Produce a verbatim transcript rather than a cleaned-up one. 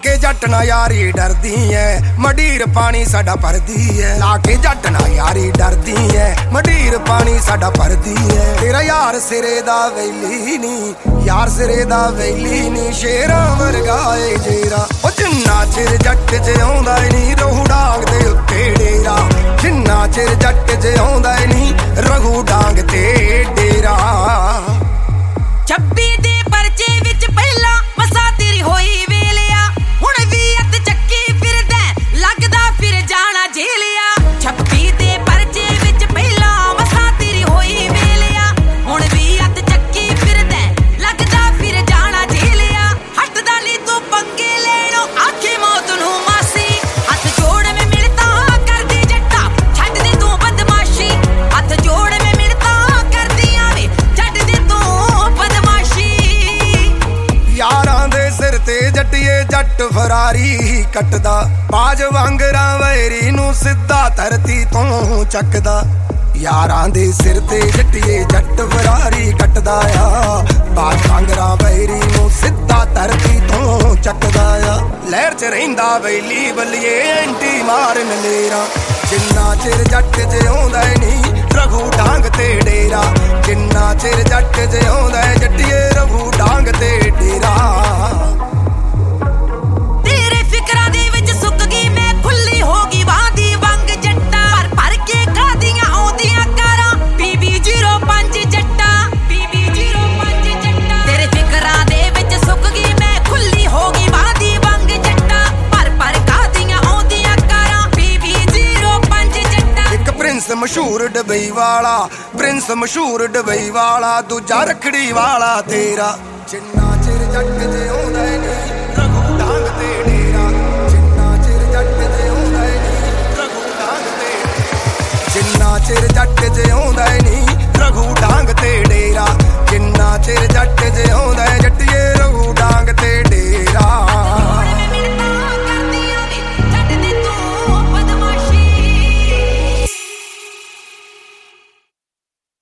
के जट ना यारी डरदी है, मडीर पानी साडा भरदी है। ला के जट ना यारी डरदी है, मडीर पानी साडा भरदी है। तेरा यार सिरे दा वेली नी, यार सिरे दा वेली नी, शेरां वर्गा ए जेरा। ओ जिन्ना चिर जट च आउंदा नी रहू डांग दे उत्ते डेरा, जिन्ना चिर जट च आउंदा नी रहू डांग ते डेरा। छब्बी दे परचे विच पहला मसा तेरी होई वेलिया, हुण भी हथ चक्की फिरदा लगदा फिर जाना जेलिया। छब्बी दे परचे विच पहला मसा तेरी होई वेलिया, हुण भी हथ चक्की फिरदा लगदा फिर जाना जेलिया। हटदा नी तू पंगे लेनो आखे मौत नू मासी, हथ जोड़ में मिलता कर दे जट्टा छड्ड दे तू बदमाशी। हथ जोड़ में मिलता कर दियां वे छड्ड दे तू बदमाशी। यारां दे सिर ते जट्टिए जट फरारी कटदा, बाज वांगरा वैरी नू सिद्धा धरती तों चकदा। यारां दे सिर ते जट्टिए जट फरारी कटदा आ, बाज वांगरा वैरी नू सिद्धा धरती तों चकदा आ। लहर च रहिंदा बैली बल्लिए एंटी मारन लेरा, जिन्ना चिर जट च आउंदा नी रघु डांग ते डेरा। जिन्ना चिर जट च आउंदा जट्टिए रघु डांग ते डेरा। तेरे फिकरां दे विच सुक गई मैं, खुली हो गई वादी वंग जट्टा। भर भर के खादियां आउंदियां कारां बीबी जीरो पंज जट्टा, बीबी जीरो पंज जट्टा। तेरे फिकरां दे विच सुक गई मैं, खुली हो गई वादी वंग जट्टा। भर भर खादियां आउंदियां कारां बीबी जीरो पंज जट्टा। एक प्रिंस मशहूर डबई वाला, प्रिंस मशहूर डबई वाला, दूजा रखड़ी वाला तेरा। जिन्ना चिर जट च आउंदा नी रघु डांग ते डेरा, जिन्ना चिर जट च आउंदा नी रघु डांग ते, जिन्ना चिर जट च आउंदा नी रघु डांग ते डेरा। जिन्ना चिर जट च आउंदा